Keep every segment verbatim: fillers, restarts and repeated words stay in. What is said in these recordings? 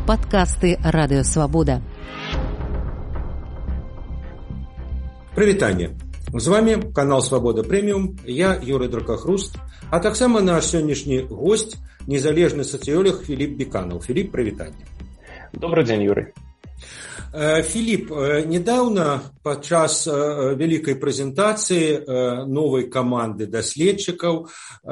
Падкасты Радыёвабода. Прывітанне. З вами канал Свабода Прэміум, я Юрый Дракахруст, а таксама наш сённяшні гость, незалежны сацыёлог Філіп Біканаў. Філіп, прывітанне. Добрый день, Юрий. Філіп, недавно падчас вялікай прэзентацыі новай каманды даследчыкаў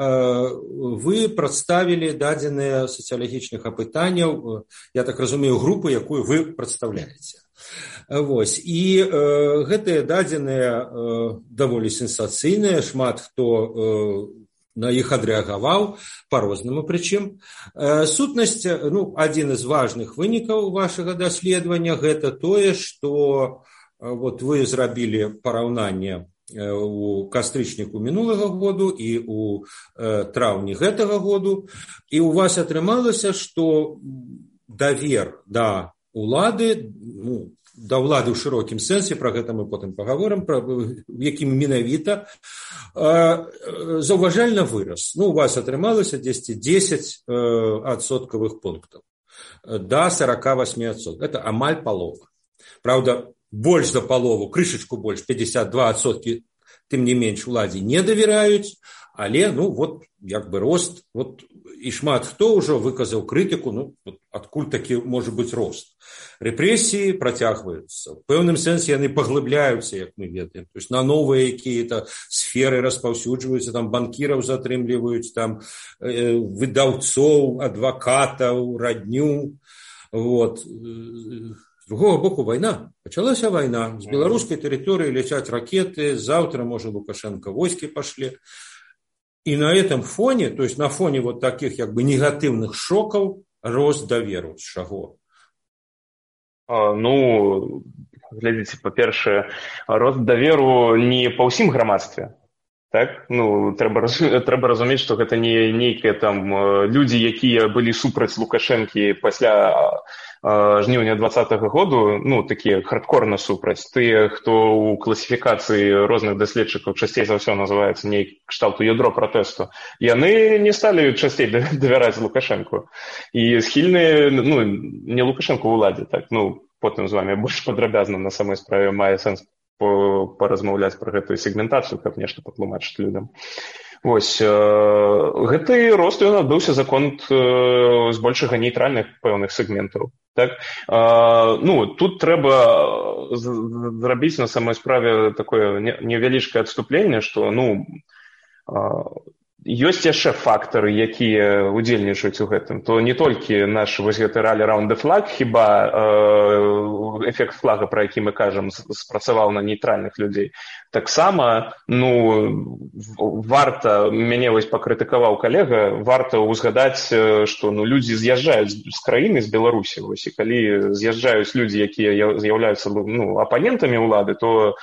вы прадставілі дадзеныя сацыялагічных апытанняў, я так разумею, групу, якую вы прадстаўляеце. Вось. І э, гэтыя дадзеныя э, даволі сенсацыйныя, шмат хто э, на іх адрэагаваў па-рознаму прычым. Э, сутнасць, ну, адзін з важных вынікаў вашага даследавання гэта тое, што э, вот вы зрабілі параўнанне э, у кастрычніку мінулага году і у э, траўні гэтага году, і у вас атрымалася, што давер да улады, ну, да ўлады ў шырокім сэнсе, пра гэта мы потым пагаворым, пра якім менавіта заўважальна вырас. Ну, у вас атрымалася дзесьці дзесяць адсоткавых пунктаў да сорок восемь адсоткаў. Это амаль палова. Праўда, больш за палову, крышачку больш, пятьдесят два адсоткі, тым не менш, уладзе не давераюць, але, ну, вот, як бы рост, вот, і шмат хто ўжо выказаў крытыку, ну, вот, адкуль такі можа быць рост. Рэпрэсіі працягваюцца. В пэўным сэнсе яны паглыбляюцца, як мы ведаем. То есть на новыя якія-то сферы распаўсюджваюцца, там банкіраў затрымліваюць, там э, выдаўцоў, адвакатаў, радню. Вот. З другого боку, вайна. Пачалася вайна. З беларускай тэрыторыі ляцяць ракеты, заўтра, можа, Лукашенко войскі пашлі. И на этом фоне, то есть на фоне вот таких как бы негативных шоков, рост доверу. С чаго? А, ну, глядзіце, па-першае, рост даверу не па ўсім грамадстве. Так? Ну, трэба, трэба разумець, што гэта не нейкія там людзі, якія былі супраць Лукашэнкі пасля жніўня двадцатага году, ну, такія хардкорна супраць. Тыя, хто ў класіфікацыі розных даследчыкаў часцей за ўсё называецца нейк кшталту ядро пратэсту, яны не сталі часцей давяраць Лукашэнку. І схільныя, ну, не Лукашэнку ўладзе, так, ну, потым з вамі больш падрабязна на самой справе мае сэнс паразмаўляць пра гэтую сегментацыю, каб нешта патлумачыць людям. Вось, э, гэты рост ён адбыўся за конт э, збольшага нейтральных пэўных сегментаў. Так? Э, ну, тут трэба зрабіць на самой справе такое невялічкае адступленне, што, ну, э, ёсць яшчэ фактары, якія удзельнічаюць у гэтым. То не толькі наш вось гэты ралі раунд the flag, хіба э, эфект флага, пра які мы кажам, спрацаваў на нейтральных людзей. Таксама, ну, варта, мяне вось пакрытыкаваў калега, варта ўзгадаць, што, ну, людзі з'язджаюць з краіны, з Беларусі, вось, і калі з'язджаюць людзі, якія з'яўляюцца, ну, апанентамі ўлады, то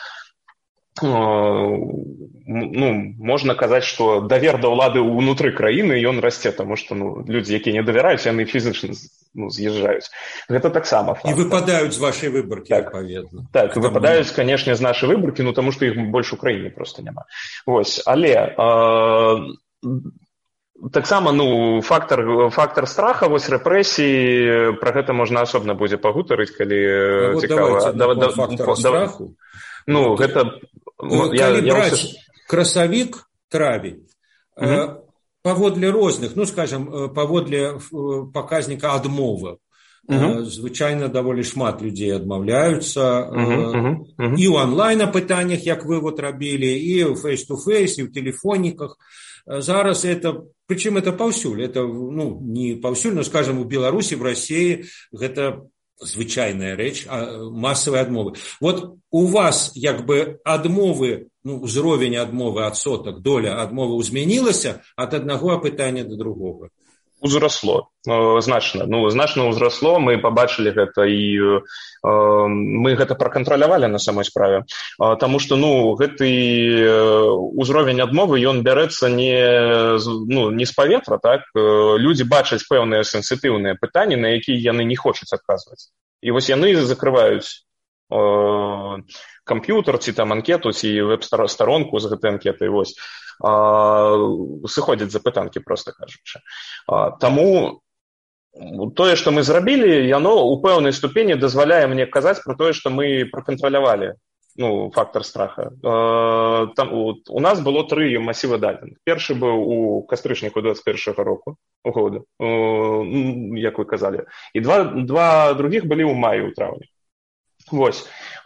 ну, можна казаць, што давер да ўлады ўнутры краіны ён расце, таму што, ну, людзі, якія не давяраюць, яны фізычна, ну, з'язджаюць. Гэта таксама факт. І выпадаюць з вашай выбаркі, так, адпаведна. Так, Там выпадаюць, канешне, з нашай выбаркі, ну, таму што іх больш у краіне проста няма. Вось, але э, таксама, ну, фактар, фактар страха, вось рэпрэсіі, пра гэта можна асобна будзе пагутарыць, калі вот цікава. Да, да, фактар страху. Ну, гэта... Калі я, браць я... красавік, травень, угу. э, паводле розных, ну, скажем, паводле паказніка адмовы, угу. э, звычайна даволі шмат людзей адмаўляюцца, угу, э, угу. і ў онлайн-апытаннях, як вы вот рабілі, і ў face-to-face, і ў тэлефоніках. Зараз это, прычым это паўсюль, это, ну, не паўсюль, но, скажем, у Беларусі, в России гэта звычайная рэч, масавыя адмовы. Вот у вас, як бы, адмовы, ну, узровень адмовы, адсотак, доля адмовы змянілася ад аднаго апытання да другога? Узрасло, значна. Ну, значна ўзрасло, мы пабачылі гэта і э, мы гэта пракантралявалі на самой справе. Э, таму што, ну, гэты ўзровень адмовы, ён бярэцца не, ну, не з паветра, так? Э, людзі бачаць пэўныя сенсітыўныя пытанні, на якія яны не хочуць адказваць. І вось яны закрываюць э, камп'ютар, ці там анкету, ці веб-старонку з гэтай анкетай, вось. Сыходзяць запытанкі, проста кажучы. Таму тое, што мы зрабілі, яно ў пэўнай ступені дазваляе мне казаць пра тое, што мы пракантралявалі ну, фактор страха. Там, у нас было тры масівы дадзеных. Першы быў у кастрычніку двадцать першага року, года, як вы казалі. І два, два другіх былі ў маі, у траўні. Вось.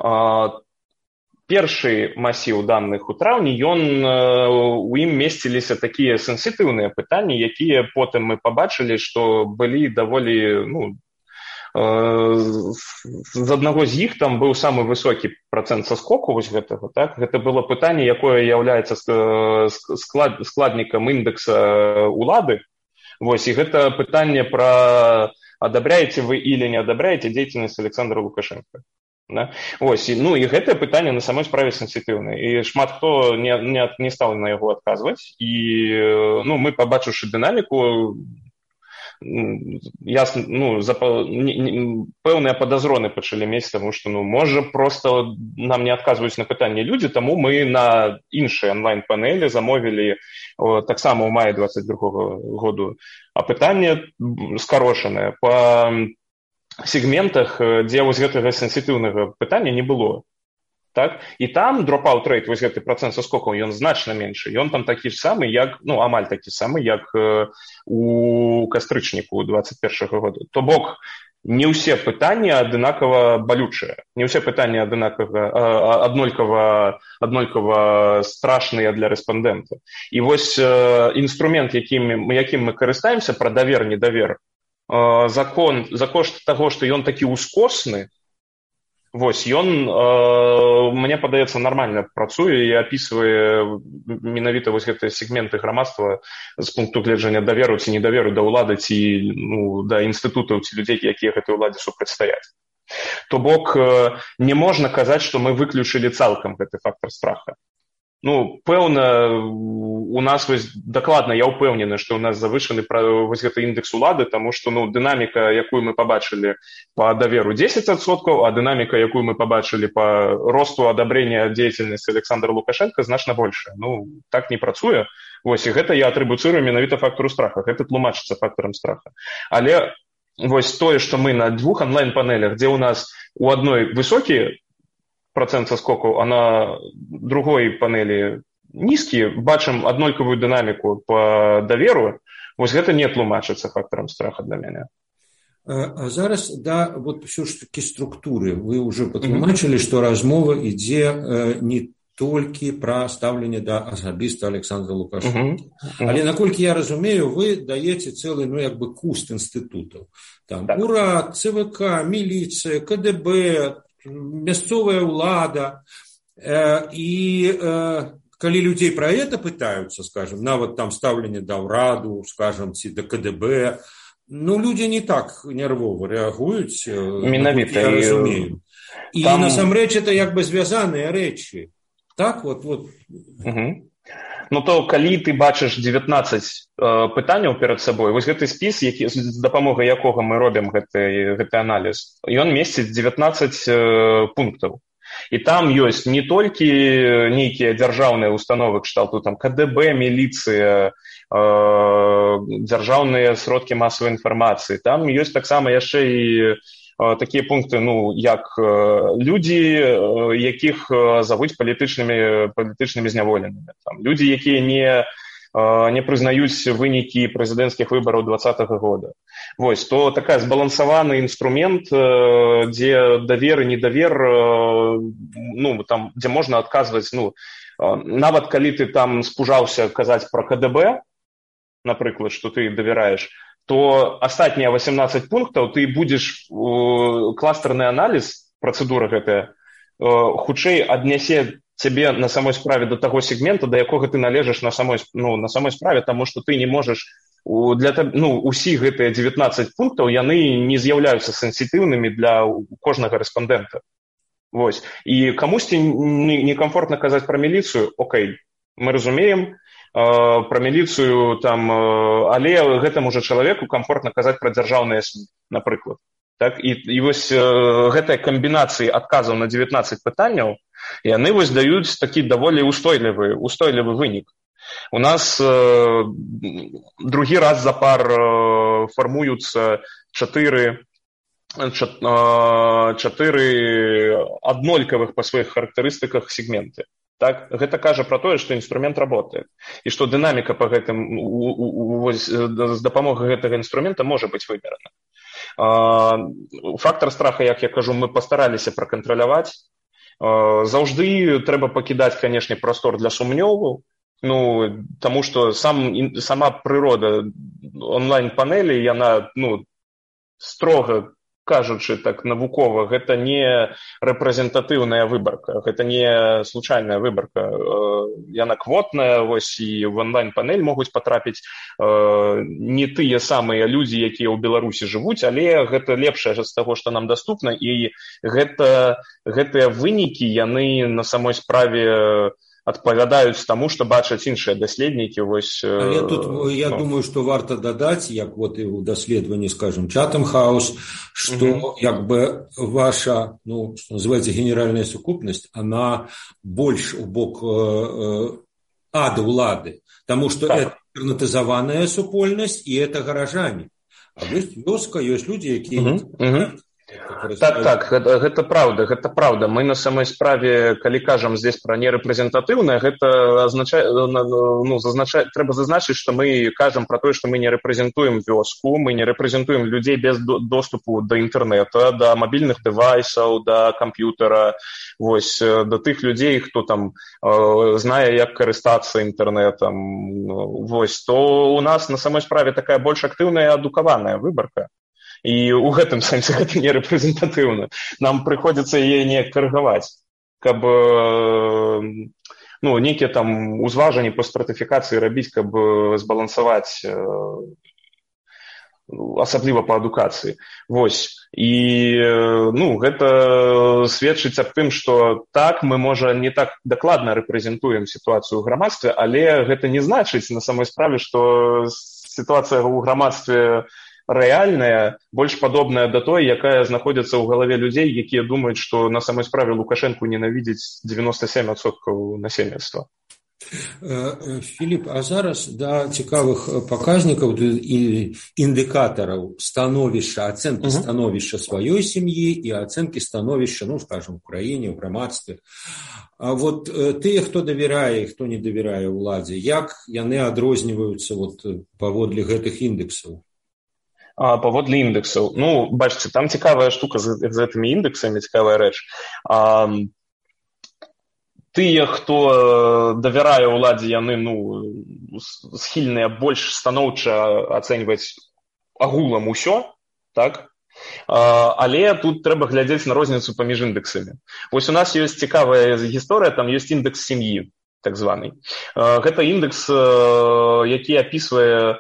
Першы масіў даных у траўні, ён, у ім месціліся такія сенсітыўныя пытанні, якія потым мы пабачылі, што былі даволі, ну, з аднаго з іх там быў самы высокі працэнт саскоку вось гэтага, так? Гэта было пытанне, якое з'яўляецца склад, складнікам індэкса улады. Вось, і гэта пытанне пра адабраеце вы или не адабраеце дзейнасць Александра Лукашенка. Да? Вось, і, ну, і гэтае пытанне на самой справе сенсітыўнае. І шмат хто не, не, не стаў на яго адказваць. І ну, мы, пабачыўшы дынаміку, ясна, ну, запа... не, не, пэўныя падазроны пачалі мець, таму што, ну, можа, проста нам не адказваюць на пытанне людзі, таму мы на іншыя онлайн-панелі замовілі о, таксама ў маі двадцать другога году апытанне скарошанае па сегментах, дзе вось гэтага сенсітыўнага пытання не было. Так? І там dropout rate, вось гэты працэнт саскокаў, ён значна меншы. Ён там такі ж самы, як, ну, амаль такі самы, як э, у кастрычніку двадцать першага года. То бок, не ўсе пытанні аднолькава балючыя, не ўсе пытанні аднолькава, аднолькава, аднолькава страшныя для рэспандэнта. І вось э, інструмент, якім, якім мы карыстаемся, пра давер-недавер, э, закон, за кошт таго, што ён такі ускосны, вось, ён, э, мне падаецца, нармальна працуе і апісвае менавіта вось гэтыя сегменты грамадства з пункту гледжання даверу ці недаверу да ўлады ці ну, да інстытутаў ці людзей, якія гэтай уладзе супрацьстаяць. То бок, э, не можна казаць, што мы выключылі цалкам гэты фактор страха. Ну, пэўна, у нас вось дакладна, я ўпэўнены, што ў нас завышаны вось гэты індекс улады, таму што ну, дынаміка, якую мы пабачылі па даверу дзесяць адсоткаў, а дынаміка, якую мы пабачылі па росту адабрення дзейнасці Александра Лукашенка, значна большая. Ну, так не працуе. Вось, і гэта я атрыбуцырую менавіта фактару страха. Гэта тлумачыцца фактарам страха. Але вось тое, што мы на двух онлайн-панелях, дзе ў нас у адной высокі процент соскокаў, а на другой панелі нізкі, бачым аднолькавую дынаміку па даверу, вось гэта не тлумачыцца фактарам страха для мяне. А зараз, да, вот все ж таки структуры. Вы уже патлумачылі, што размова ідзе не толькі пра стаўленне да асабіста Александра Лукашенка. Але, наколькі я разумею, вы даеце цэлы, ну, як бы куст інстытутаў. Там так. Урад, ЦВК, міліцыя, КДБ, мясцовая ўлада, э, і э, калі людзей пра гэта пытаюцца, скажем, нават там стаўленне да ўраду, скажем, ці да КДБ, ну, людзі не так нервова рэагуюць, менавіта, я разумею. І там... насамрэч это як бы звязаныя рэчы. Так, вот, вот. Угу. Ну, то калі ты бачыш дзевятнаццаць э, пытанняў перад сабой, вось гэты спіс, які, з дапамогай якога мы робім гэты, гэты аналіз, ён месціць дзевятнаццаць э, пунктаў. І там ёсць не толькі нейкія дзяржаўныя установы кшталту там КДБ, міліцыя, э, дзяржаўныя сродкі масавай інфармацыі. Там ёсць таксама яшчэ і такія пункты, ну, як людзі, якіх завуць палітычнымі, палітычнымі зняволенымі. Там, людзі, якія не, не прызнаюць вынікі прэзідэнцкіх выбараў двадцатага года. Вось, то такая збалансаваны інструмент, дзе давер і недавер, ну, там, дзе можна адказваць, ну, нават калі ты там спужаўся казаць пра КДБ, напрыклад, што ты давяраеш, то астатнія восемнадцать пунктаў ты будзеш э, кластарны аналіз, працэдура гэтая, э, хутчэй аднясе цябе на самой справе до таго сегмента, да якога ты належыш на самой, ну, на самой справе, таму што ты не можаш, для, ну, усіх гэтыя дзевятнаццаць пунктаў, яны не з'яўляюцца сенсітыўнымі для кожнага рэспандэнта. Вось. І камусьці некамфортна казаць пра міліцыю, окей, мы разумеем, пра міліцыю, там, але гэтаму жа чалавеку камфортна казаць пра дзяржаўныя эс эм і, напрыклад. Так? І, і вось гэтыя камбінацыі адказаў на дзевятнаццаць пытанняў, яны вось даюць такі даволі устойлівы, устойлівы вынік. У нас э, другі раз запар э, фармуюцца чатыры чатыры аднолькавых па сваіх характарыстыках сегменты. Так? Гэта кажа пра тое, што інструмент работае і што дынаміка па гэтым з дапамогай гэтага інструмента можа быць вымерана. Фактар страха, як я кажу, мы пастараліся пракантраляваць. Заўжды трэба пакідаць, канешне, прастор для сумнёву, ну, таму што сам, сама прырода онлайн-панелі, яна, ну, строга кажучы так навукова, гэта не рэпрэзентатыўная выбарка, гэта не случайная выбарка. Яна квотная, вось, і в онлайн-панель могуць патрапіць э, не тыя самыя людзі, якія ў Беларусі жывуць, але гэта лепшае з таго, што нам даступна, і гэта, гэтыя вынікі, яны на самой справе адпавядаюць таму, што бачаць іншыя даследнікі. Вось, але тут я ну. думаю, што варта дадаць, як вот і ў даследаванні, скажем, Chatham House, што mm-hmm. як бы ваша, ну, што называецца генеральная сукупнасць, она больш у бок э, ад улады, таму што так. Это інтэрнэтызаваная супольнасць і это гаражане. А ёсць вёска, ёсць людзі, якія mm-hmm. Mm-hmm. Так, так, гэта, гэта праўда, гэта праўда. Мы на самой справе, калі кажам здесь пра нерэпрэзентатыўнае, гэта азначае, ну, зазначае, трэба зазначыць, што мы кажам пра тое, што мы не рэпрэзентуем вёску, мы не рэпрэзентуем людзей без доступу да інтэрнэта, да мабільных дэвайсаў, да камп'ютара, вось, да тых людзей, хто там э, знае, як карыстацца інтэрнэтам. Вось, то у нас на самой справе такая больш актыўная і адукаваная выбарка. І ў гэтым сэнсе гэта не рэпрэзентатыўна. Нам прыходзіцца яе неяк каргаваць, каб ну, нейкія там узважанні па стратыфікацыі рабіць, каб збалансаваць, асабліва па адукацыі. Вось. І ну, гэта сведчыць аб тым, што так, мы, можа, не так дакладна рэпрэзентуем сітуацыю ў грамадстве, але гэта не значыць на самой справе, што сітуацыя ў грамадстве рэальная, больш падобная да той, якая знаходзіцца ў галаве людзей, якія думаюць, што на самой справе Лукашэнку ненавідзіць дзевяноста сем адсоткаў насельніцтва. Філіп, а зараз да цікавых паказнікаў і індыкатараў становішча, ацэнкі uh-huh. становішча сваёй сям'і і ацэнкі становішча, ну, скажем, у краіне, ў грамадстве. А вот тыя, хто давярае і хто не давярае ўладзе, як яны адрозніваюцца вот паводле гэтых індексаў? А, паводле індексаў. Ну, бачыце, там цікавая штука з, з гэтымі індексамі, цікавая рэч. А, тыя, хто давярае ўладзе, яны, ну, схільныя больш станоўча ацэньваць агулам усё, так? А, але тут трэба глядзець на розніцу паміж індексамі. Вось у нас ёсць цікавая гісторыя, там ёсць індекс сям'і, так званы. А, гэта індекс, які апісвае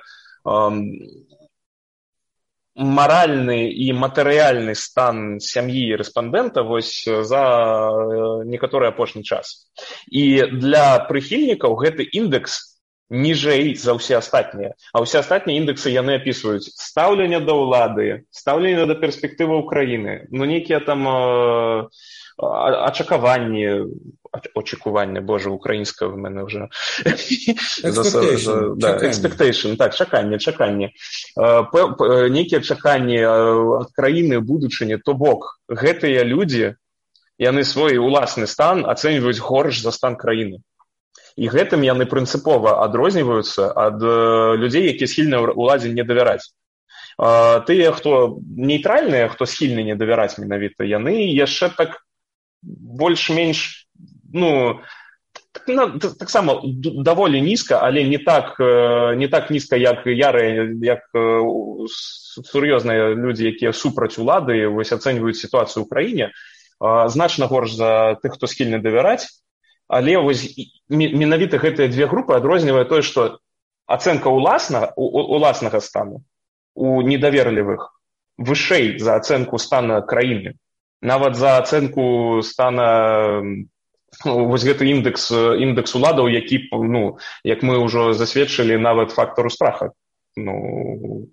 маральны і матэрыяльны стан сям'і рэспандэнта вось за некаторы апошні час. І для прыхільнікаў гэты індекс ніжэй за ўсе астатнія. А ўсе астатнія індексы яны апісваюць стаўленне да ўлады, стаўленне да перспектываў краіны, ну нейкія там э, ачакаванні, очікування, боже, українська в мене вже. Expectation. Да, expectation, так, чаканне, чаканне. Нейкія чаканні ад краіны будучыні, то бок, гэтыя людзі, яны свой уласны стан ацэньваюць горш за стан краіны. І гэтым яны прынцыпова адрозніваюцца ад людзей, якія схільны ўладзе не давяраць. Тыя, хто нейтральныя, хто схільны не давяраць менавіта, яны яшчэ так больш-менш, ну, таксама даволі нізка, але не так, не так нізка, як ярыя, як сур'ёзныя людзі, якія супраць улады, вось ацэньваюць сітуацыю ў краіне, значна горш за тых, хто схільны давяраць, але вось менавіта гэтыя дзве групы адрознівае тое, што ацэнка ўласнага, уласнага стану у недаверлівых вышэй за ацэнку стана краіны. Нават за ацэнку стана вось гэты індекс, індекс уладаў, які, ну, як мы ўжо засведчылі, нават фактару страха, ну,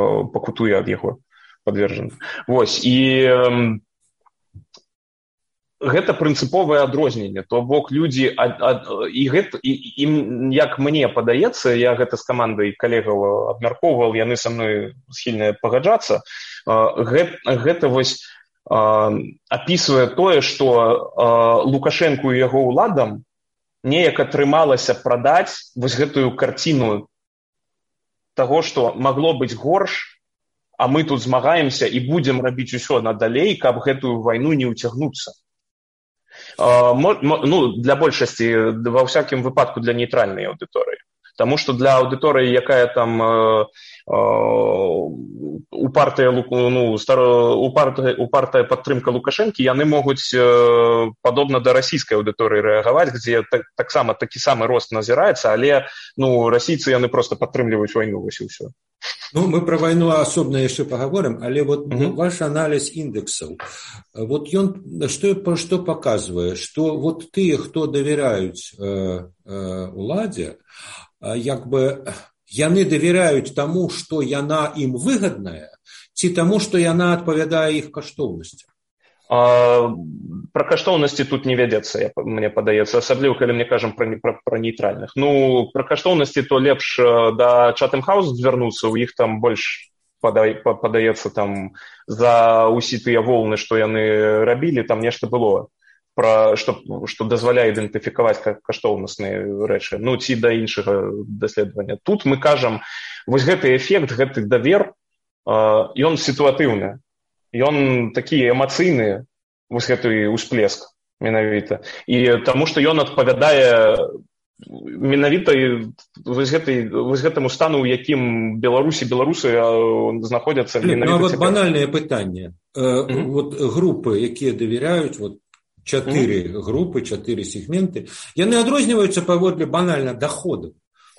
пакутуе ад яго, падвержаны. Вось, і гэта прынцыповае адрозненне, то бок людзі і гэта і ім, як мне падаецца, я гэта з камандай калегаў абмяркоўваў, яны са мной схільныя пагаджацца, гэта, гэта вось апісвае тое, што Лукашэнку і яго ўладам неяк атрымалася прадаць вось гэтую карціну таго, што магло быць горш, а мы тут змагаемся і будзем рабіць усё надалей, каб гэтую вайну не ўцягнуцца. Ну, для большасці, ва ўсякім выпадку для нейтральнай аўдыторыі. Таму што для аўдыторыі, якая там упартая, ну, упартая, упартая падтрымка Лукашэнкі, яны могуць падобна да расійскай аўдыторыі рэагаваць, дзе так, таксама такі самы рост назіраецца, але ну, расійцы яны проста падтрымліваюць вайну, вось і ўсё. Ну, мы про войну особенно еще поговорим, але вот mm-hmm. ваш анализ индексов, вот он что, что показывает, что вот те, кто доверяют э, э, уладе, э, як бы, яны доверяют тому, что яна им выгодная, ці тому, что яна отповедает их каштоўнасці. А, про каштоўнасці тут не вядзецца, я, мне падаецца, асабліва, калі мне кажам пра, пра, пра нейтральных. Ну, про каштоўнасці то лепш да Chatham House звярнуцца, у іх там больш падай, падаецца там за ўсе тыя волны, што яны рабілі, там нешта было, пра, што, што дазваляе ідэнтыфікаваць каштоўнасныя рэчы, ну, ці да іншага даследавання. Тут мы кажам, вось гэты эфект, гэты давер, ён сітуатыўны. Ён такі эмацыйны, вось гэты ўсплеск менавіта. І таму, што ён адпавядае менавіта вось, гэтай, вось гэтаму стану, у якім Беларусі, беларусы знаходзяцца менавіта. Ну, а вот цяпер. Банальнае пытанне. Mm-hmm. Вот групы, якія давяряюць, вот чатыры mm-hmm. групы, чатыры сегменты, яны адрозніваюцца паводле банальна даходаў.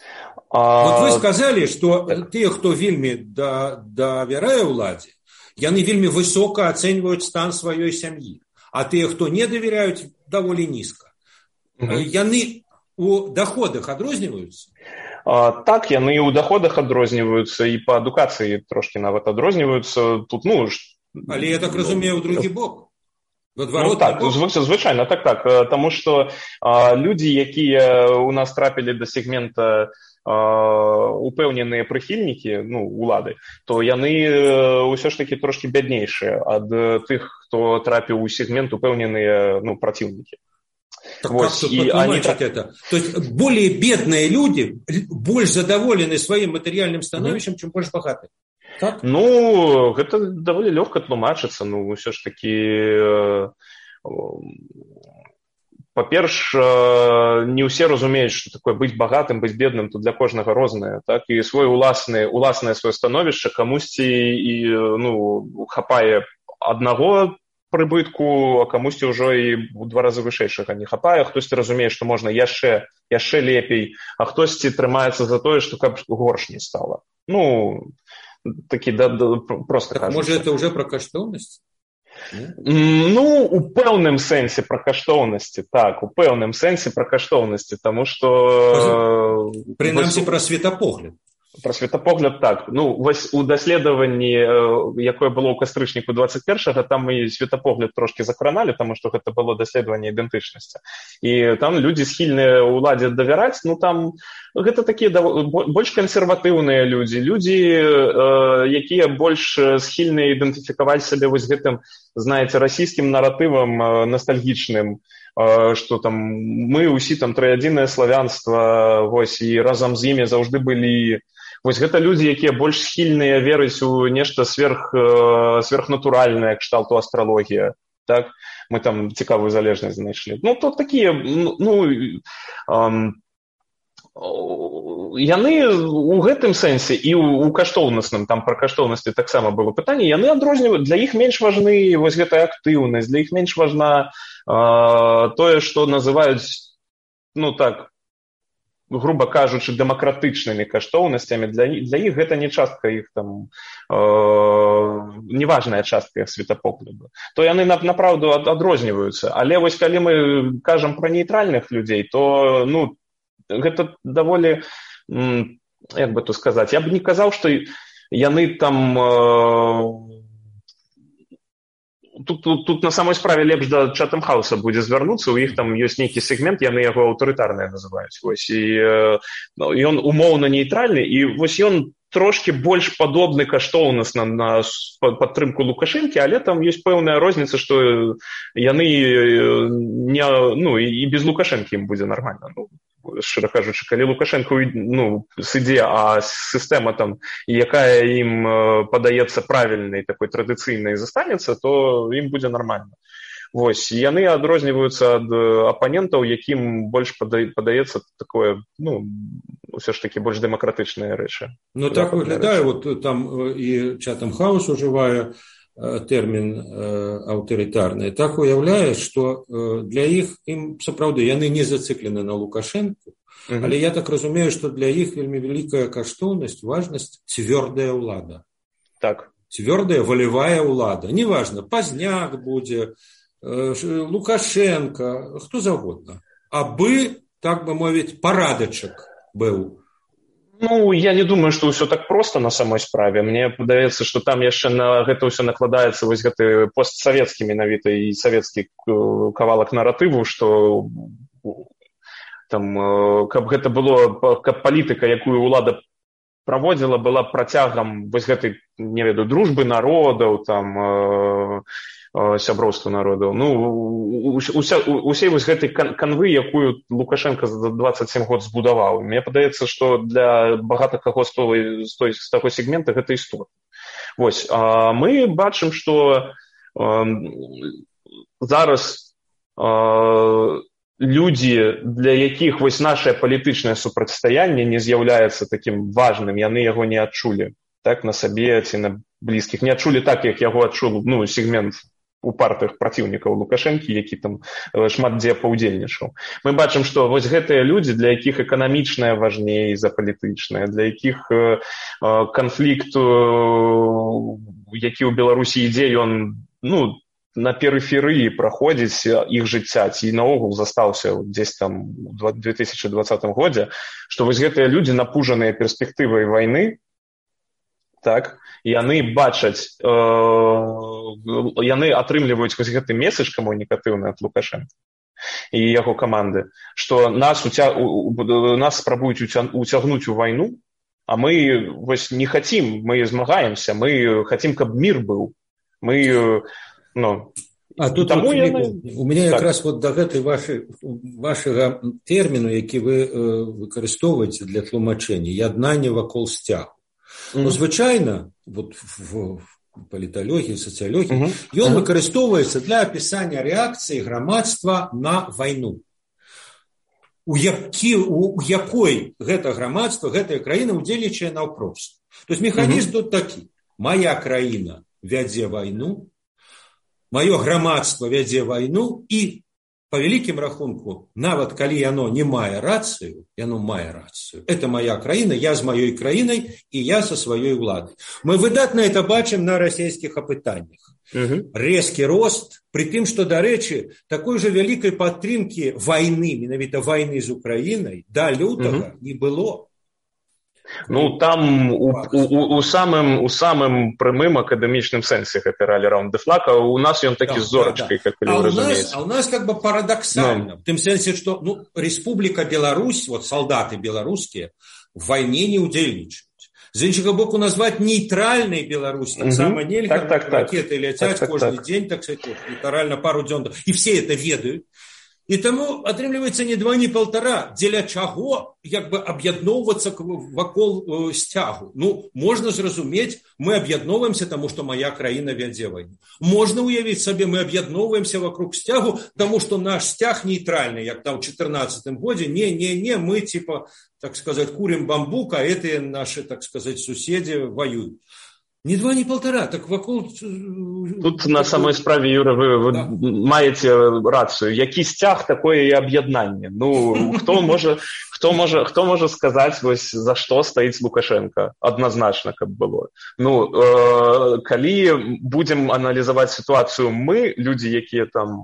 А... Вот вы сказалі, што тыя, хто вельмі давярае ўладзе, яны вельмі высока ацэньваюць стан сваёй сям'і, а тыя, хто не давяряюць, даволі нізка. Mm-hmm. Яны у доходах адрозніваюцца? А, так, яны ў доходах адрозніваюцца, і па адукацыі трошкі нават адрозніваюцца. Тут, ну, але я так разумею, у другі бок. Ну, так, звычайна, так, так. Таму што а, людзі, якія у нас трапілі да сегмента упэўненыя прыхільнікі, ну, улады, то яны ўсё ж такі трошкі бяднейшыя ад тых, хто трапіў у сегмент упэўненыя, ну, праціўнікі. Так вот, как тут потумачить они... это? То есть более бедные люди больше задоволены своим материальным становищем, mm-hmm. чем больше богатые. Так? Ну, гэта даволі лёгка тлумачыцца, ну, ўсё ж такі... Па-перш, не ўсе разумеюць, што такое быць багатым, быць бедным, то для кожнага рознае, так, і свой уласны, уласнае сваё становішча камусьці і, ну, хапае аднаго прыбытку, а камусьці ўжо і ў два разы вышэйшага не хапае, хтосьці разумее, што можна яшчэ, яшчэ лепей, а хтосьці трымаецца за тое, што каб горш не стала. Ну, такі, да, да, проста так, кажучы. Можа, это ўжо пра каштоўнасць? Ну, у пэўным сэнсе пра каштоўнасці, так, у пэўным сэнсе пра каштоўнасці, таму што... Прынамсі пра светапогляд. Пра светапогляд, так. Ну, вось у даследаванні, якое было ў кастрычніку дваццаць першага, там мы светапогляд трошкі закраналі, таму што гэта было даследаванне ідэнтычнасці. І там людзі схільныя ўладзе давяраць, ну, там гэта такія больш кансерватыўныя людзі, людзі, якія больш схільныя ідэнтыфікаваць сябе вось гэтым, знаеце, расійскім наратывам настальгічным, што там мы ўсі там трыядзінае славянства, вось, і разам з імі заўжды былі. Вось гэта людзі, якія больш схільныя верыць у нешта сверх, сверхнатуральнае, кшталту астралогія. Так? Мы там цікавую залежнасць знайшлі. Ну, то такія, ну, эм, яны у гэтым сэнсе і ў каштоўнасным, там пра каштоўнасці таксама было пытанне, яны адрозніваюць, для іх менш важны вось гэтая актыўнасць, для іх менш важна э, тое, што называюць, ну так, грубо кажучы, дэмакратычнымі каштоўнасцямі. Для, для іх гэта не частка іх там, э, неважная частка іх светапогляду. То яны напраўду адрозніваюцца. Але вось калі мы кажам пра нейтральных людзей, то, ну, гэта даволі, як бы то сказаць, я б не казаў, што яны там, тут, тут, тут на самой справе лепш да Chatham House будзе звярнуцца, у іх там ёсць нейкі сегмент, яны яго аўтарытарныя называюць. Вось, і ну, ён умоўна нейтральны, і вось ён трошки больш падобны каштоўнасна на падтрымку Лукашэнкі, але там ёсць пэўная розніца, што яны не, ну, і без Лукашэнкі ім будзе нармальна. Ну, шчыра кажучы, калі Лукашенко ну, сыдзе, а сістэма там, якая ім падаецца правільнай, такой традыцыйнай застанецца, то ім будзе нармальна. Вось, яны адрозніваюцца ад апанентаў, якім больш падаецца такое, ну, ўсё ж такі больш дэмакратычныя рэчы. Ну, так выглядае, вот там і Chatham House ужывае тэрмін аўтарытарны. Так уяўляе, што для іх, ім сапраўды, яны не зацыклены на Лукашэнку, mm-hmm. але я так разумею, што для іх вельмі вялікая каштоўнасць, важнасць цвёрдая ўлада. Так. Цвёрдая волевая ўлада. Неважна, Пазняк будзе, Лукашенко, хто заўгодна. Абы, так бы мовіць, парадачак быў. Ну, я не думаю, што ўсё так проста на самой справе. Мне падаецца, што там яшчэ на гэта ўсё накладаецца вось гэты постсавецкі менавіта і савецкі кавалак наратыву, што там, каб гэта было, каб палітыка, якую ўлада праводзіла, была працягам вось гэтай, не ведаю, дружбы народаў, там, сяброўства народаў. Ну, уся, усей вось гэтай канвы, якую Лукашенко за дваццаць сем год збудаваў. Мне падаецца, што для багата каго з, той, з, той, з таго сегмента гэта істотна. Вось, а мы бачым, што а, зараз а, людзі, для якіх вось нашае палітычнае супрацьстаянне не з'яўляецца такім важным, яны яго не адчулі, так, на сабе ці на блізкіх. Не адчулі так, як яго адчуў, ну, сегмент упартых праціўнікаў Лукашэнкі, які там шмат дзе паўдзельнічаў. Мы бачым, што вось гэтыя людзі, для якіх эканамічнае важней за палітычнае, для якіх э, канфлікт, э, які ў Беларусі ідзе, ён, ну, на перыферыі праходзіць іх жыцця, ці наогул застаўся дзесь там у две тысячы двадцатым годзе, што вось гэтыя людзі, напужаныя перспектывай вайны, так, яны бачаць, э, яны атрымліваюць вось гэты месседж камунікатыўны ад Лукашэнка і яго каманды, што нас, уця... нас спрабуюць уцягнуць у вайну, а мы вось не хацім, мы змагаемся, мы хацім, каб мір быў. Мы, ну... А тут вот, яны... у меня так. Якраз вот да гэтай вашай, вашага тэрміну, які вы э, выкарыстоўваеце для тлумачэння, яднанне вакол сцягу. Mm-hmm. Ну, звычайна, вот в паліталогіі, сацыялогіі, mm-hmm. ён mm-hmm. выкарыстоўваецца для апісання рэакцыі грамадства на вайну. У, які, у якой гэта грамадства, гэтая краіна удзельнічае наўпрост. То есть механізм mm-hmm. тут такі. Мая краіна вядзе вайну, маё грамадства вядзе вайну, і па вялікім рахунку, нават калі яно не мае рацыю, яно мае рацыю. Это моя краіна, я з маёй краінай, і я са сваёй уладай. Мы выдатна это бачым на расійскіх апытаннях. Uh-huh. Резкі рост, пры тым, што, дарэчы, такой жа вялікай падтрымкі вайны, менавіта вайны з Украінай, да лютага uh-huh. не было. Ну, там у, у, у, самым, у самым прямым акадэмічным сэнсе гэты ралі-раунд ды флаг, а у нас ён такі да, з зорачкай, да, да. Как вы разумееце. А у нас как бы парадоксально, в тым сэнсе, што ну, Республіка Беларусь, вот солдаты беларускія, в вайне не удзельнічаюць. З іншага боку, назваць нейтральнай Беларусь, таксама угу. нельга, так, так, ракеты так. ляцяць так, кожны так, дзень, так сказать, літаральна пару дзён, і все это ведаюць. І таму атрымліваецца не два, не полтора, дзеля чаго як бы аб'ядноўвацца вакол э, сцягу. Ну, можна зразумець, мы аб'ядноўваемся, таму што моя краіна вядзе вайну. Можна уявіць сабе, мы аб'ядноўваемся вокруг сцягу, таму што наш сцяг нейтральны, як там у чатырнаццатым годзе, не-не-не, мы типа, так сказать, курим бамбук, а гэтыя наши, так сказать, суседзі воюют. Не два, не полтора, так вакол... Тут на самой справе, Юра, вы, вы да. маеце рацыю. Які сцяг, такое і аб'яднанне. Ну, хто можа, хто можа, хто можа сказаць, вось, за што стаіць Лукашенко? Адназначна, каб было. Ну, э, калі будзем аналізаваць сітуацыю мы, людзі, якія там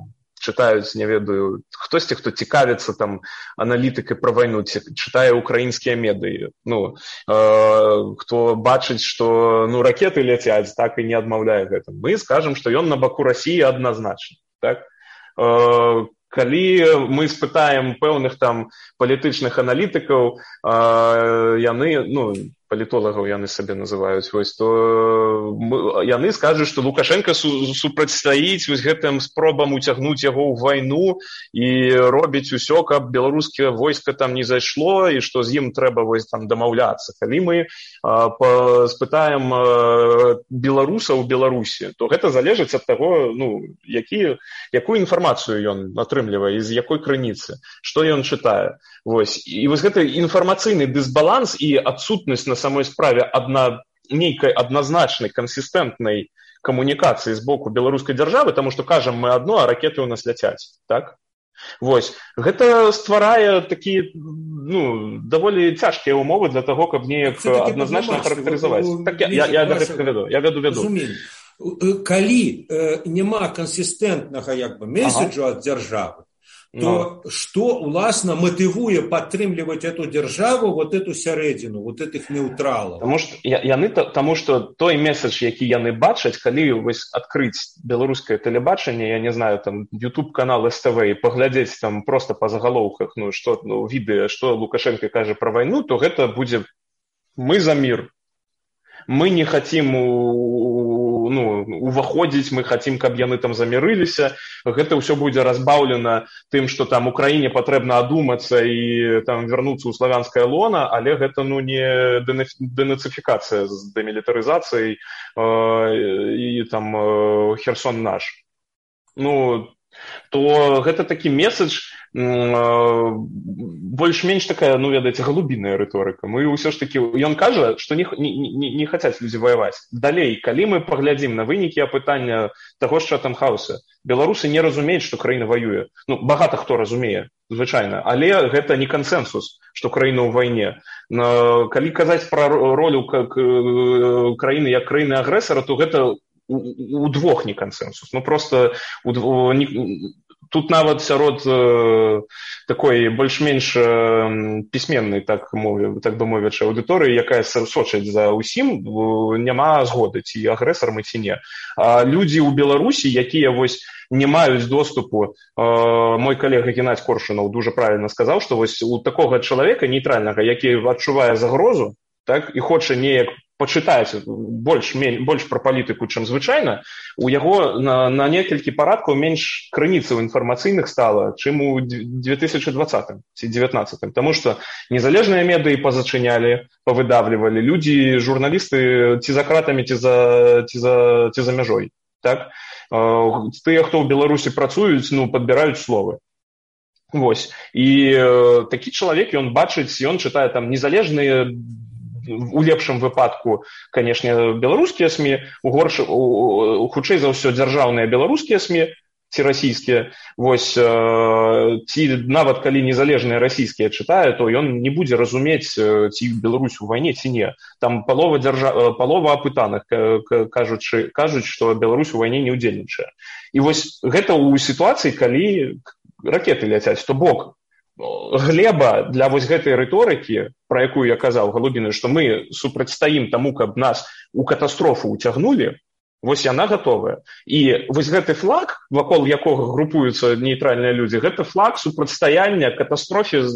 чытаюць, не ведаю, хтосьці, хто цікавіцца там аналітыкай пра вайну, чытае украінскія медыі, ну, э, хто бачыць, што ну, ракеты ляцяць, так і не адмаўляе гэта. Мы скажам, што ён на баку Расіі адназначна, так? Э, калі мы спытаем пэўных там палітычных аналітыкаў, э, яны, ну, палітолагаў яны сабе называюць, вось, то мы, яны скажуць, што Лукашенко су, супрацьстаіць вось гэтым спробам уцягнуць яго ў вайну і робіць усё, каб беларускае войска там не зайшло і што з ім трэба вось там дамаўляцца. Калі мы а, па, спытаем а, беларусаў у Беларусі, то гэта залежыць ад таго, ну, які, якую інфармацыю ён атрымлівае, з якой крыніцы, што ён чытае. Вось. І вось гэты інфармацыйны дысбаланс і адсутнасць на самой справе адна, нейкай адназначнай, кансістэнтнай камунікацыі з боку беларускай дзяржавы, таму што кажам мы адно, а ракеты ў нас ляцяць. Так? Вось. Гэта стварае такі, ну, даволі цяжкія ўмовы для таго, каб неяк адназначна характарызаваць. Так, я, я, я, веду, я веду, веду. Калі э, няма кансістэнтнага як бы месседжу ага. ад дзяржавы, то no. что, уласна, мотивуе падтрымліваць эту державу, вот эту сярэдзіну, вот этих неўтралаў? Таму што, яны, таму што той месседж, які яны бачаць, калі вось адкрыць беларускае тэлебачанне, я не знаю, там, YouTube-канал эс тэ вэ, і паглядзець там просто па загалоўках, ну, што, ну, відэа, што Лукашенко кажа пра вайну, то гэта будзе «Мы за мир». Мы не хотим у, ну, уваходзіць, мы хотим, каб яны там замірыліся. Гэта ўсё будзе разбаўлена тым, што там Украіне патрэбна адумацца і там вярнуцца ў славянскае лона, але гэта ну не дэнацыфікацыя з дэмілітарызацыяй э, і там э, Херсон наш. Ну, то гэта такі месседж, больш-менш такая, ну, ведаеце, галубіная рыторыка. Мы ўсё ж такі, ён кажа, што не, не, не хацяць людзі ваяваць. Далей, калі мы паглядзім на вынікі апытання таго ж Chatham House, беларусы не разумеюць, што краіна ваюе. Ну, багата хто разумее, звычайна, але гэта не кансэнсус, што краіна ў вайне. Калі казаць пра ролю краіны як краіны-агрэсара, то гэта удвох не кансэнсус. Ну, просто удвох, не, тут нават сярод э, такой больш-менш э, пісьменнай, так, мове, так бы мовячы, аўдыторыі, якая сочыць за ўсім, няма згоды, ці агрэсар мы, ці не. А людзі ў Беларусі, якія вось не маюць доступу, э, мой калега Геннадзь Коршунаў дужа правільна сказаў, што вось у такога чалавека нейтральнага, які адчувае загрозу, так, і хоча неяк пачытаць больш, больш пра палітыку, чым звычайна, у яго на, на некалькі парадкаў менш крыніцаў інфармацыйных стала, чым у две тысячы двадцатым ці дзевятнаццатым. Таму што незалежныя медыі пазачынялі, павыдавлівалі, людзі, журналісты ці за кратамі, ці за, ці за, ці за мяжой. Так? Тыя, хто ў Беларусі працуюць, ну, падбіраюць словы. Вось. І э, такі чалавек, ён бачыць, ён чытае там незалежныя, у лепшым выпадку, канешне, беларускія СМІ, у горш... у... хутчэй за ўсё дзяржаўныя беларускія СМІ, ці расійскія, вось, э, ці нават калі незалежныя расійскія чытае, то ён не будзе разумець, ці Беларусь у вайне, ці не. Там палова, дзяржа... палова апытаных кажучы, кажуць, што Беларусь у вайне не ўдзельнічае. І вось гэта ў сітуацыі, калі ракеты ляцяць, то бок глеба для вось гэтай рыторыкі, пра якую я казаў, галубіную, што мы супрацьстаім таму, каб нас у катастрофу ўцягнулі, вось яна гатовая. І вось гэты флаг, вакол якога групуюцца нейтральныя людзі, гэта флаг супрацьстаяння катастрофе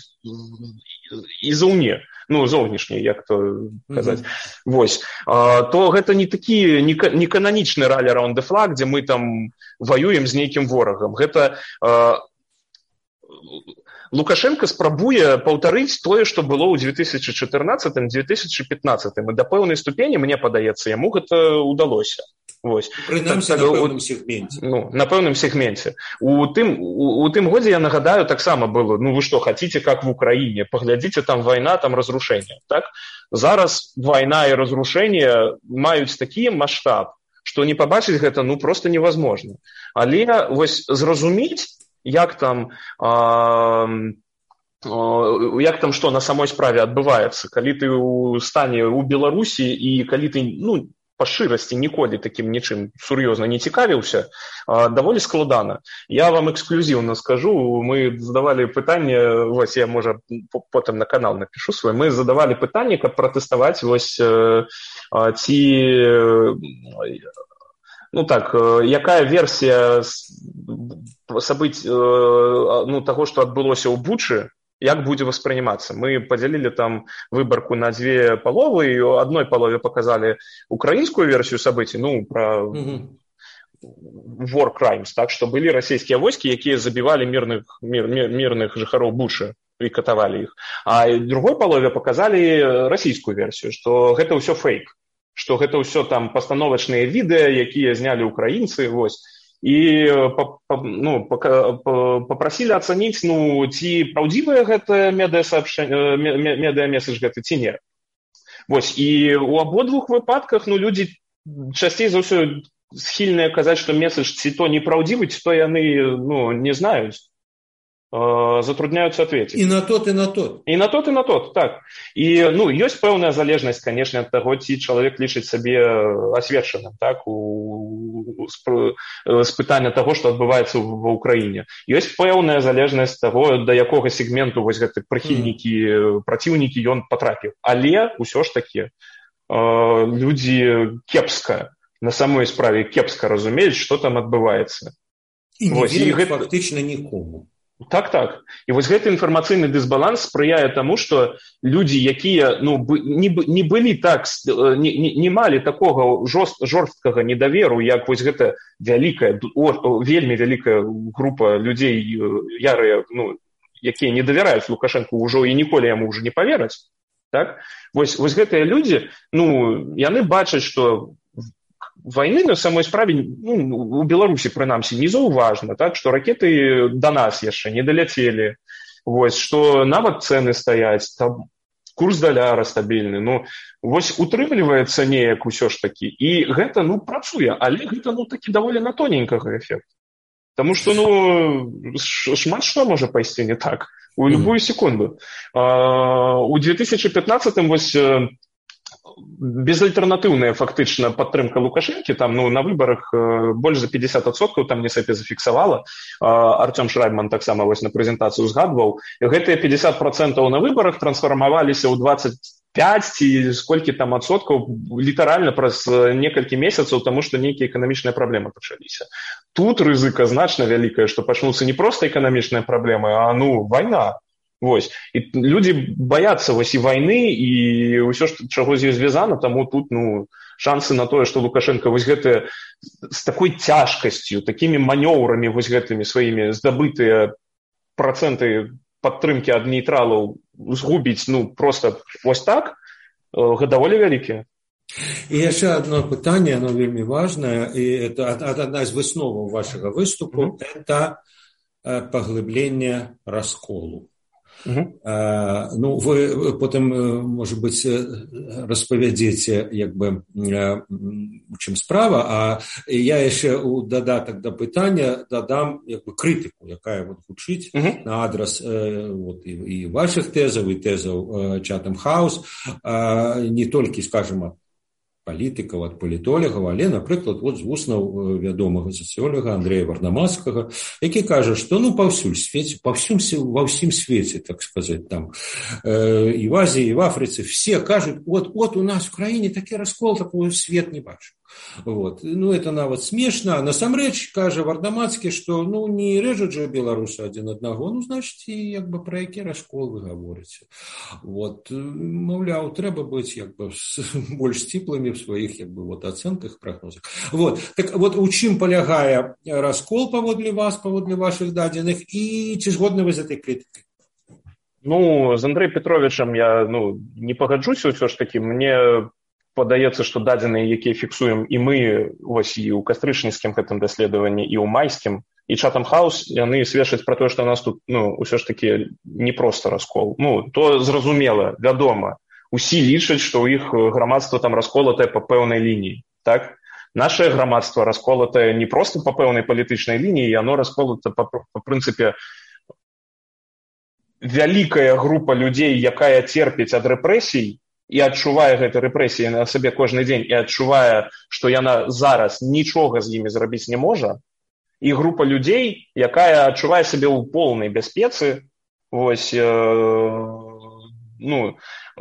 і заўне, ну, зовнішняй, як то казаць. Mm-hmm. Вось. А, то гэта не такі, не, не кананічны ралі раунд the flag, дзе мы там ваюем з нейкім ворагам. Гэта а, Лукашенко спрабуе паўтарыць тое, што было ў две тысячы чатырнаццатым - две тысячы пятнаццатым. І да пэўнай ступені, мне падаецца, яму гэта ўдалося. Вось. Прынамсі, так, на пэўным сегменце. Ну, на пэўным сегменце. У тым, у, у тым годзе, я нагадаю, таксама было, ну вы што, хаціце, как в Украіне, паглядзіце, там вайна, там разрушэнне. Так? Зараз вайна і разрушэнне маюць такі маштаб, што не пабачыць гэта, ну, проста невозможно. Але вось зразумець, як там, а, як там што на самой справе адбываецца, калі ты ў стане ў Беларусі і калі ты, ну, па шчырасці ніколі такім нічым сур'ёзна не цікавіўся, даволі складана. Я вам эксклюзіўна скажу, мы задавалі пытанне, вось я, можа, потым на канал напишу свой, мы задавалі пытанне, каб пратэставаць вось ці, ну так, якая версія сабыць, ну, таго, што адбылося ў Бучы, як будзе восприниматься. Мы поделили там выборку на две половы, и у одной полове показали украинскую версию событий, ну, про mm-hmm. war crimes, так, что были российские войски, якія забивали мирных, мир, мир, мирных жыхароў Бучы и катавали их. А в другой полове показали российскую версию, что это все фейк, что это все там постановочные видео, якія знялі украинцы, вось. І ну, попросілі ацаніць, ну, ці праўдзівае гэта медыа-месседж гэты, ці не. Вось, і ў абодвух выпадках, ну, людзі часцей за ўсё схільныя казаць, што месседж ці то непраўдзівы, ці то яны, ну, не знаюць. Затрудняются ответить. И на тот, и на тот. И на тот, и на тот, так. И, ну, есть пэўная залежнасць, конечно, от того, ці чалавек лічыць сабе асвечаным, так, у, з пытання того, что адбываецца ва Украіне. Есть пэўная залежнасць того, да якога сегменту вось гэты прыхільнікі, mm. праціўнікі ён патрапіў. Але ўсё ж таки э, людзі кепска, на самой справе кепска разумеюць, што там адбываецца. І не вераць гэта... фактычна нікому. Так, так. І вось гэты інфармацыйны дысбаланс спрыяе таму, што людзі, якія, ну, не, не былі так, не, не малі такога жорст, жорсткага недаверу, як вось гэта вялікая, о, вельмі вялікая група людзей, ярыя, ну, якія не давяраюць Лукашэнку ўжо і ніколі яму ўжо не павераць, так? Вось, вось гэтыя людзі, ну, яны бачаць, што войны на самой справе, ну, у Беларусі, прынамсі, не заўважна, так, што ракеты да нас яшчэ не даляцелі, вось, што нават цэны стаяць, там курс даляра стабільны, ну, вось утрымліваецца неяк усё ж такі, і гэта, ну, працуе, але гэта, ну, такі даволі на тоненькага эфект. Таму што, ну, шмат што можа пайсці не так, у любую секунду. А, у две тысячи пятнадцатым вось безальтэрнатыўная фактычна падтрымка Лукашэнкі, там, ну, на выбарах э, больш за пятьдесят адсоткаў там не сапе зафіксавала. Э, Артём Шрайбман таксама вось на прэзентацыю згадваў. Гэтыя пятьдесят процентаў на выбарах трансфармаваліся ў двадцать пять ці сколькі там адсоткаў літаральна праз некалькі месяцаў, таму што нейкія эканамічныя праблемы пачаліся. Тут рызыка значна вялікая, што пачнуцца не проста эканамічныя праблемы, а, ну, вайна. Вось. І людзі баяцца вось і вайны, і ўсё, чаго з ёй звязана, таму тут, ну, шансы на тое, што Лукашенко вось гэтыя з такой цяжкасцю, такімі манёўрамі вось гэтымі сваімі здабытыя працэнты падтрымкі ад нейтралаў згубіць, ну, проста вось так, даволі вялікія. І яшчэ одно пытанне, оно вельмі важнае, і это адна з высноваў вашага выступу, mm-hmm. это паглыбленне расколу. Uh-huh. А, ну, вы потым, можа быць, распавядзеце, як бы, у чым справа, а я яшчэ у дадатак да пытання дадам, як бы, крытыку, якая вот гучыць uh-huh. на адрас э, вот, і, і вашых тэзаў, і тэзаў Chatham House, а, не толькі, скажем, ад палітыкаў, ад палітолагаў, але, напрыклад, вот з вуснаў вядомага сацыёлага Андрэя Варнамацкага, які кажа, што, ну, паўсюль свеце, паўсюль, ва ўсім свеце, так сказаць, там, э, і в Азіі, і в Афрыцы, все кажуць, от, от у нас в краіне такі раскол, такой свет не бачыў. Вот. Ну, это нават смешна. Насамрэч, кажа Варнамацкі, што, ну, не рэжуць жа беларусы адзін аднаго, ну, значыць, і, як бы, пра які раскол вы гаворыце. Вот. Маўляў, трэба быць, як бы, больш сціплымі в сваіх, як бы, вот, ацэнках, прагнозах. Вот. Так, вот, у чым палягае раскол паводле вас, паводле вашых дадзеных, і ці згодны вы з этой крытыкай? Ну, з Андрэем Петровичам я, ну, не пагаджуся ўсё ж такі. Мне падаецца, што дадзеныя, якія фіксуем і мы, вось, і ў кастрычніцкім гэтым даследаванні, і ў майскім, і Chatham House, яны сведчаць пра тое, што у нас тут, ну, ўсё ж такі не проста раскол. Ну, то зразумела, вядома. Усе лічаць, што ў іх грамадства там расколатае па пэўнай лініі, так? Нашае грамадства расколатае не проста па пэўнай палітычнай лініі, яно расколата па, па прынцыпе вялікая група людзей, якая церпіць ад рэпрэсій, і адчувае гэтай рэпрэсіі на сабе кожны дзень і адчувае, што яна зараз нічога з імі зрабіць не можа, і група людзей, якая адчувае сабе ў поўнай бяспецы, вось, э, ну,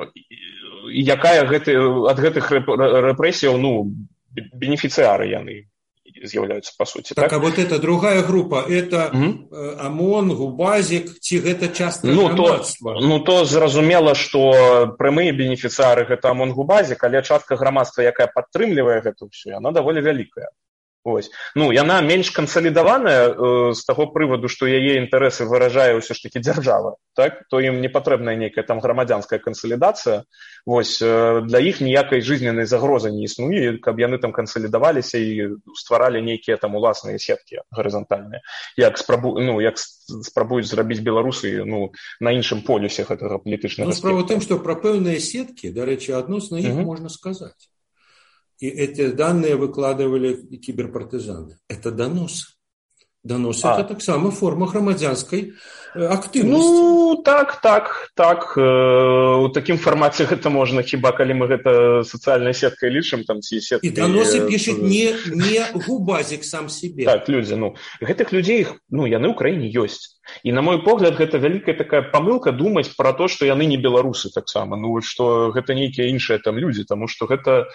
якая гэты, ад гэтых рэпрэсіяў, ну, бенефіцыары яны з'яўляюцца, па суці. Так, так, а вот эта другая група, это mm-hmm. ОМОН, Губазик, ці гэта частка ну, грамадства? То, ну, то зразумела, што прямыя бенефіцыары гэта ОМОН, Губазик, але частка грамадства, якая падтрымлівае гэта ўсё, яна даволі вялікая. Ось. Ну, яна менш кансалідаваная э, з таго прываду, што яе інтарэсы выражае ўсё ж такі дзяржава, так? То ім не патрэбная нейкая там грамадзянская кансалідацыя. Вось, э, для іх ніякай жизненнай загрозы не існуе, каб яны там кансалідаваліся і стваралі нейкія там уласныя сеткі гарызантальныя, як, спрабу, ну, як спрабуюць зрабіць беларусы, ну, на іншым полюсе гэтага палітычнага. Ну, справа ў тым, што пра пэўныя сеткі, дарэчы, адносна іх угу. можна сказаць. И эти данные выкладывали киберпартизаны. Это доносы. Доносы а. – это так само форма громадянской активности. Ну, так, так, так. У таким формате это можно, хіба, коли мы это социальной сеткой лишим, там, ці сеткой... И доносы пишет не, не Губазик сам себе. Так, люди, ну, гэтых людей, ну, яны ў краіне ёсць. І, на мой погляд, гэта вялікая такая памылка думаць пра то, што яны не беларусы таксама. Ну, што гэта нейкія іншыя там людзі, таму што гэта...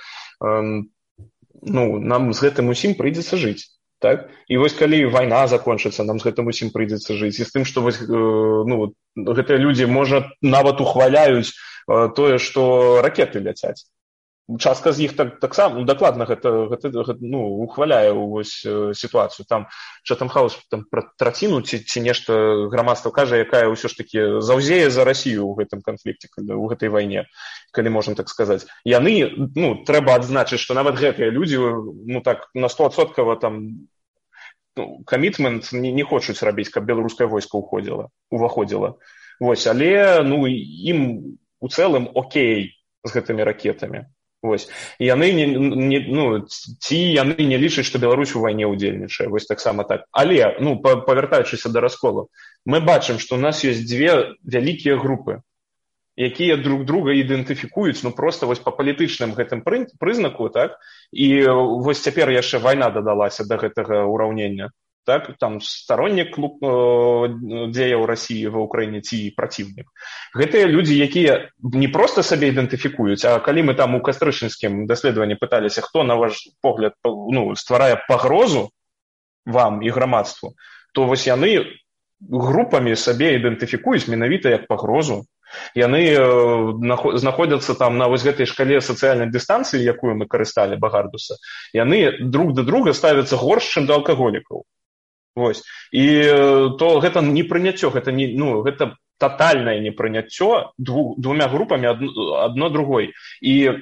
ну, нам з гэтым усім прыйдзецца жыць. Так? І вось калі вайна закончыцца, нам з гэтым усім прыйдзецца жыць. І з тым, што вось, ну, гэтыя людзі, можа, нават ухваляюць тое, што ракеты ляцяць. Частка з іх так, так сам, ну, дакладна гэта, гэта, гэта ну, ухваляе вось сітуацыю. Там Chatham House там, пра траціну ці, ці нешта грамадства кажа, якая ўсё ж такі заўзее за Расію ў гэтым канфлікце, у гэтай вайне, калі можна так сказаць. Яны, ну, трэба адзначыць, што нават гэтыя людзі, ну так, на сто адсоткаў там ну, камітмент не, не хочуць рабіць, каб беларускае войска ўходзіла, уваходзіла. Вось, але, ну, ім у цэлым окей з гэтымі ракетамі. Вось. І яны не, не, ну, ці яны не лічаць, што Беларусь у вайне ўдзельнічае. Вось таксама так. Але, ну, павяртаючыся да расколу, мы бачым, што ў нас ёсць дзве вялікія групы, якія друг друга ідэнтыфікуюць, ну, проста вось па палітычным гэтым прызнаку, так? І вось цяпер яшчэ вайна дадалася да гэтага ўраўнення. Так, там сторонник дзеяў Расіі ва ўкраіне ці праціўнік. Гэтыя людзі, якія не проста сабе ідэнтыфікуюць, а калі мы там у кастрычніцкім даследаванні пыталіся, хто, на ваш погляд, ну, стварае пагрозу вам і грамадству, то вось яны групамі сабе ідэнтыфікуюць менавіта як пагрозу. Яны э, знаходзяцца там на вось гэтай шкале сацыяльнай дыстанцыі, якую мы карысталі Багардуса. Яны друг да друга ставяцца горш, чым да алкаголікаў. Вось. І то гэта непрыняццё, гэта, не, ну, гэта татальнае непрыняццё дву, двумя групамі адно, адно другой. І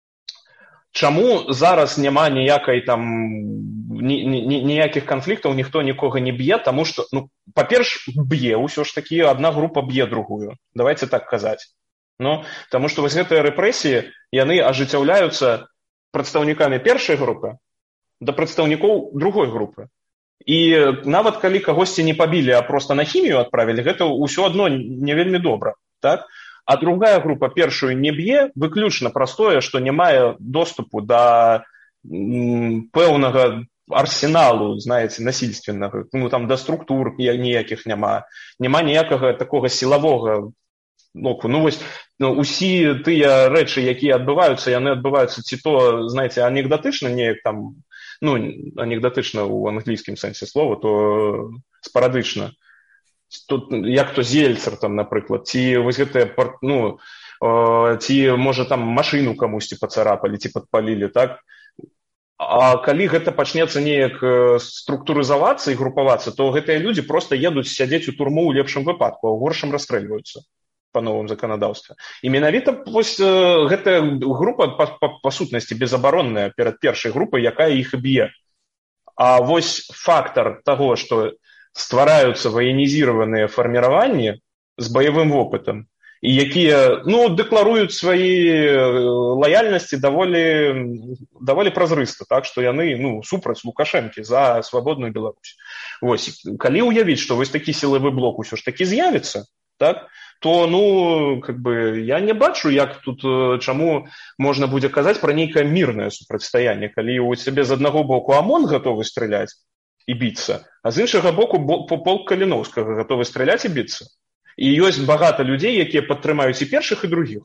чаму зараз няма ніякай там ні, ні, ніякіх канфліктаў, ніхто нікога не б'е, таму што, ну, па-перш, б'е ўсё ж такі, адна група б'е другую. Давайце так казаць. Ну, таму што вось гэтыя рэпрэсіі, яны ажыццяўляюцца прадстаўнікамі першай групы да прадстаўнікоў другой групы. І нават калі кагосьці не пабілі, а проста на хімію адправілі, гэта ўсё адно не вельмі добра. Так? А другая група першую не б'е, выключна простое, што не мае доступу да м, пэўнага арсеналу, знаеце, насільственнага. Ну, там да структур ніякіх няма. Няма ніякага такога сілавога боку. Ну, вось, ну, усі тыя рэчы, якія адбываюцца, яны адбываюцца ці то, знаеце, анекдатычна, неяк там, ну, анекдатычна ў англійскім сэнсе слова, то спарадычна. Тут, як то Зельцер, там, напрыклад, ці вось гэтыя, ну, ці, можа, там, машыну камусьці пацарапалі, ці падпалілі, так? А калі гэта пачнецца неяк структурызавацца і групавацца, то гэтыя людзі проста едуць сядзець у турму ў лепшым выпадку, а ў горшым расстрэльваюцца па новым заканадаўстве. І менавіта вось гэтая група па, па, па сутнасці безабаронная перад першай групай, якая іх і б'е. А вось фактар таго, што ствараюцца ваенізіраваныя фарміраванні з баявым вопытам, і якія, ну, дэкларуюць свае лаяльнасці даволі, даволі празрыста, так, што яны, ну, супраць Лукашэнкі за свабодную Беларусь. Вось, калі ўявіць, што вось такі сілавы блок усё ж такі з'явіцца, так, то, ну, как бы, я не бачу, як тут, чаму можна будзе казаць пра нейкае мірнае супрацьстаянне, калі у цябе з аднаго боку ОМОН гатовы страляць і біцца, а з іншага боку полк Каліноўскага гатовы страляць і біцца. І ёсць багата людзей, якія падтрымаюць і першых, і другіх.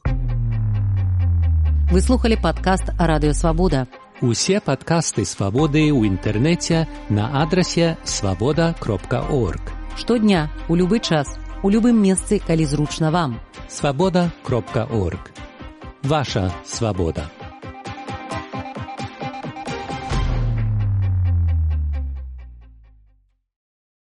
Вы слухали падкаст Радыё Свабода. Усе падкасты Свабоды ў інтэрнэце на адрасе свабода кропка орг. Штодня, у любы час, у любым месцы, калі зручна вам. свабода кропка орг. Ваша свабода.